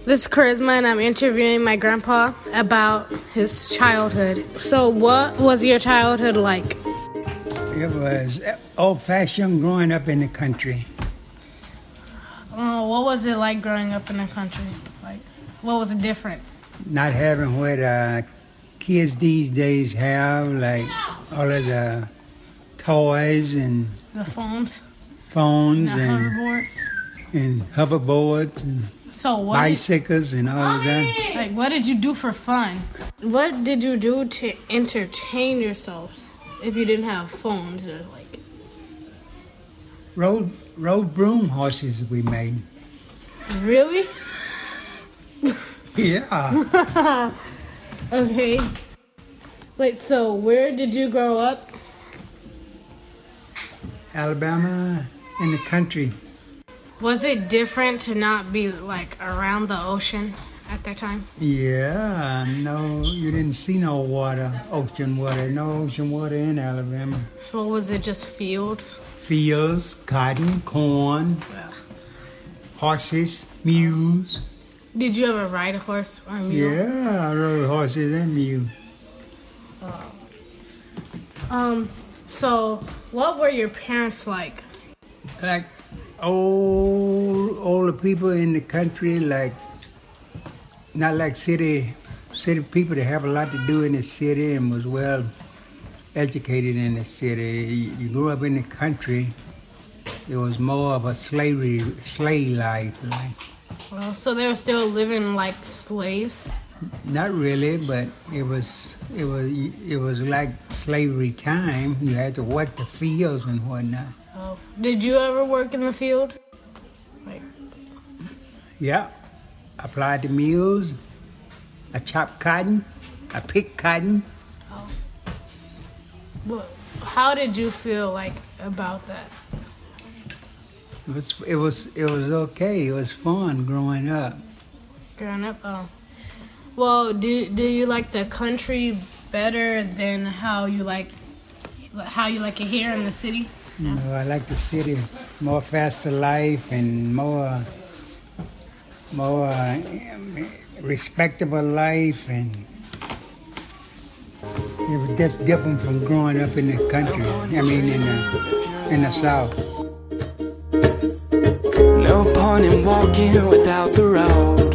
This is Charisma, and I'm interviewing my grandpa about his childhood. So what was your childhood like? It was old-fashioned growing up in the country. What was it like growing up in the country? Like, what was different? Not having what kids these days have, like all of the toys and The phones and hoverboards. and hoverboards and So what? bicycles and all of that. Like, what did you do for fun? What did you do to entertain yourselves if you didn't have phones or like? Rode broom horses we made. Really? Yeah. Okay. Wait, so where did you grow up? Alabama in the country. Was it different to not be like around the ocean at that time? Yeah, no, you didn't see no ocean water in Alabama. So was it just fields? Fields, cotton, corn, horses, mules. Did you ever ride a horse or a mule? Yeah, I rode horses and mules. So what were your parents like? Like older people in the country, like not like city people that have a lot to do in the city and was well educated in the city. You grew up in the country. It was more of a slave life. Well, so they were still living like slaves? Not really, but it was like slavery time. You had to work the fields and whatnot. Oh. Did you ever work in the field? Like, Yeah, I plied the mules. I chopped cotton. I picked cotton. well, how did you feel like about that? It was okay. It was fun growing up. Growing up? Oh. Well, do you like the country better than how you like it here in the city? You know, I like the city, more faster life and more respectable life, and it was just different from growing up in the country. I mean, in the South. No point in walking without the road.